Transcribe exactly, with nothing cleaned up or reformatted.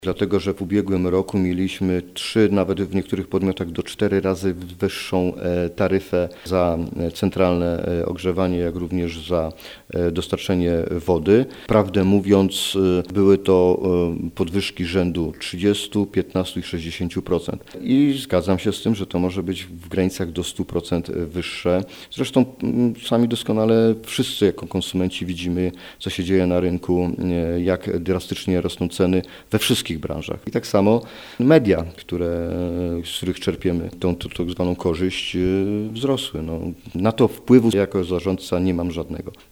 Dlatego, że w ubiegłym roku mieliśmy trzy, nawet w niektórych podmiotach do cztery razy wyższą taryfę za centralne ogrzewanie, jak również za dostarczenie wody. Prawdę mówiąc, były to podwyżki rzędu trzydzieści, piętnaście i sześćdziesiąt procent. I zgadzam się z tym, że to może być w granicach do stu procent wyższe. Zresztą sami doskonale wszyscy jako konsumenci widzimy, co się dzieje na rynku, jak drastycznie rosną ceny we wszystkich branżach. I tak samo media, które, z których czerpiemy tą tak zwaną korzyść, wzrosły. No, na to wpływu jako zarządca nie mam żadnego.